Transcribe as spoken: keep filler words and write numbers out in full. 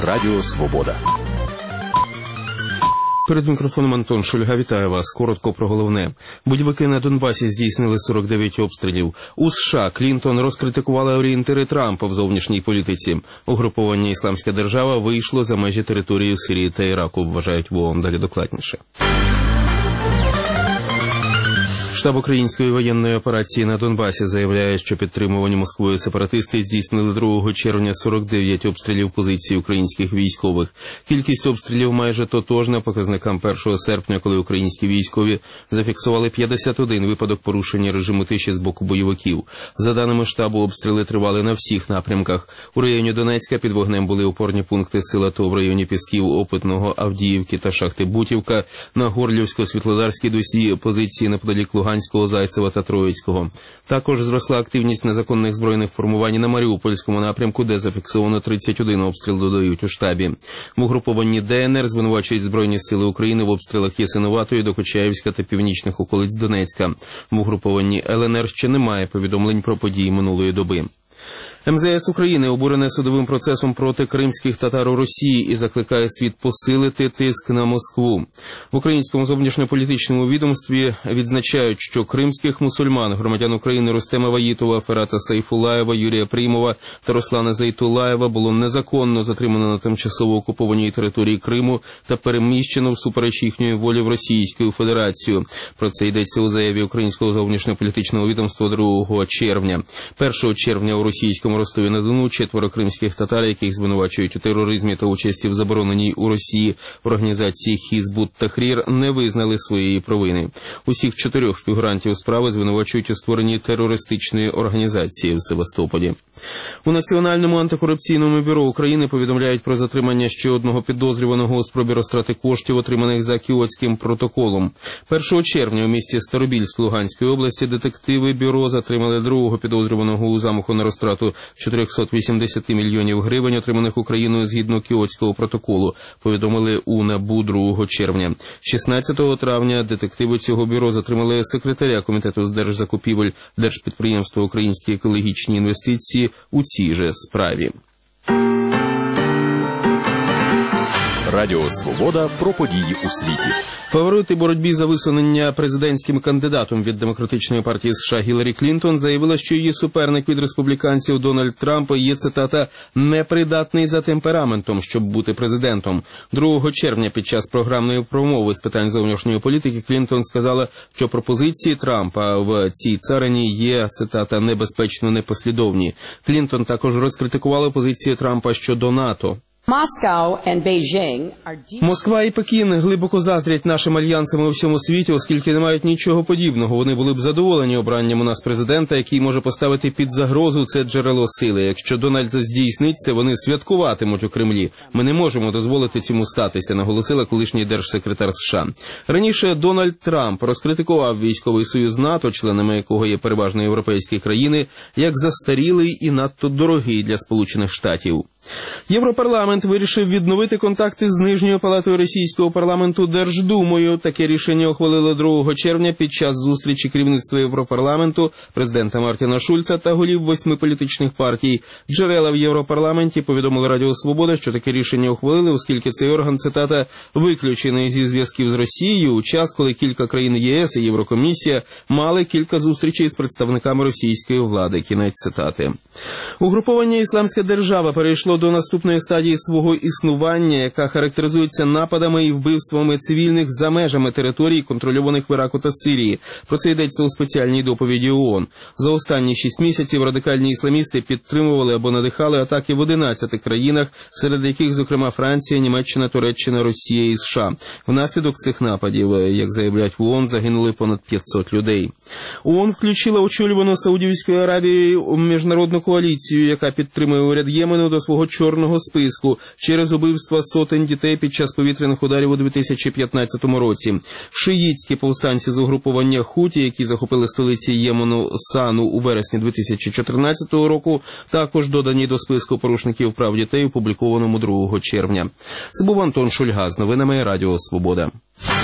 Радіо Свобода. Перед мікрофоном Антон Шульга. Вітаю вас. Коротко про головне. Бойовики на Донбасі здійснили сорок дев'ять обстрілів. У США Клінтон розкритикувала орієнтири Трампа в зовнішній політиці. Угруповання «Ісламська держава» вийшло за межі території Сирії та Іраку, вважають в ООН. Далі докладніше. Штаб української воєнної операції на Донбасі заявляє, що підтримувані Москвою сепаратисти здійснили другого червня сорок дев'ять обстрілів позицій українських військових. Кількість обстрілів майже тотожна показникам першого серпня, коли українські військові зафіксували п'ятдесят один випадок порушення режиму тиші з боку бойовиків. За даними штабу, обстріли тривали на всіх напрямках. У районі Донецька під вогнем були опорні пункти сил АТО в районі Пісків, Опитного, Авдіївки та шахти Бутівка, на Горлівсько-Світлодарській досі позиції неподалік Луганського, Зайцева та Троїцького. Також зросла активність незаконних збройних формувань на Маріупольському напрямку, де зафіксовано тридцять один обстріл, додають у штабі. В угрупованні ДНР звинувачують Збройні сили України в обстрілах Ясиноватої, Докучаєвська та північних околиць Донецька. В угрупованні ЛНР ще немає повідомлень про події минулої доби. ем зе ес України обурене судовим процесом проти кримських татар у Росії і закликає світ посилити тиск на Москву. В українському зовнішньополітичному відомстві відзначають, що кримських мусульман, громадян України Рустема Ваїтова, Ферата Сайфулаєва, Юрія Прімова та Руслана Зайтулаєва було незаконно затримано на тимчасово окупованій території Криму та переміщено всупереч їхньої волі в Російську Федерацію. Про це йдеться у заяві українського зовнішньополітичного відомства другого червня. першого червня у російському Ростові-на-Дону четверо кримських татар, яких звинувачують у тероризмі та участі в забороненій у Росії організації Хізбут Тахрір, не визнали своєї провини. Усіх чотирьох фігурантів справи звинувачують у створенні терористичної організації в Севастополі. У Національному антикорупційному бюро України повідомляють про затримання ще одного підозрюваного у спробі розтрати коштів, отриманих за Кіотським протоколом. першого червня у місті Старобільськ Луганської області детективи бюро затримали другого підозрюваного у замаху на розтрату чотириста вісімдесят мільйонів гривень, отриманих Україною згідно Кіотського протоколу, повідомили у НАБУ другого червня. шістнадцятого травня детективи цього бюро затримали секретаря Комітету з держзакупівель Держпідприємства «Українські екологічні інвестиції» у цій же справі. Радіо Свобода про події у світі. Фаворит у боротьбі за висунення президентським кандидатом від Демократичної партії США Гіларі Клінтон заявила, що її суперник від республіканців Дональд Трамп є, цитата, «непридатний за темпераментом, щоб бути президентом». другого червня під час програмної промови з питань зовнішньої політики Клінтон сказала, що пропозиції Трампа в цій царині є, цитата, «небезпечно непослідовні». Клінтон також розкритикувала позиції Трампа щодо НАТО. Москва і Пекін глибоко заздрять нашим альянсам у всьому світі, оскільки не мають нічого подібного. Вони були б задоволені обранням у нас президента, який може поставити під загрозу це джерело сили. Якщо Дональд здійсниться, вони святкуватимуть у Кремлі. Ми не можемо дозволити цьому статися, наголосила колишній держсекретар США. Раніше Дональд Трамп розкритикував військовий союз НАТО, членами якого є переважно європейські країни, як застарілий і надто дорогий для Сполучених Штатів. Європарламент вирішив відновити контакти з Нижньою палатою російського парламенту Держдумою. Таке рішення ухвалили другого червня під час зустрічі керівництва Європарламенту, президента Мартіна Шульца та голів восьми політичних партій. Джерела в Європарламенті повідомили Радіо Свобода, що таке рішення ухвалили, оскільки цей орган, цитата, «виключений зі зв'язків з Росією у час, коли кілька країн ЄС і Єврокомісія мали кілька зустрічей з представниками російської влади». Кінець цитати. Угруповання «Ісламська держава» перейшло до наступної стадії свого існування, яка характеризується нападами і вбивствами цивільних за межами територій, контрольованих в Іраку та Сирії. Про це йдеться у спеціальній доповіді ООН. За останні шість місяців радикальні ісламісти підтримували або надихали атаки в одинадцяти країнах, серед яких, зокрема, Франція, Німеччина, Туреччина, Росія і США. Внаслідок цих нападів, як заявляють в ООН, загинули понад п'ятсот людей. ООН включила очолювану Саудівською Аравією міжнародну коаліцію, яка підтримує уряд Ємену до свого чорного списку через убивства сотень дітей під час повітряних ударів у дві тисячі п'ятнадцятому році. Шиїтські повстанці з угрупування Хуті, які захопили столиці Ємену Сану у вересні дві тисячі чотирнадцятого року, також додані до списку порушників прав дітей, опублікованому другого червня. Це був Антон Шульга з новинами Радіо Свобода.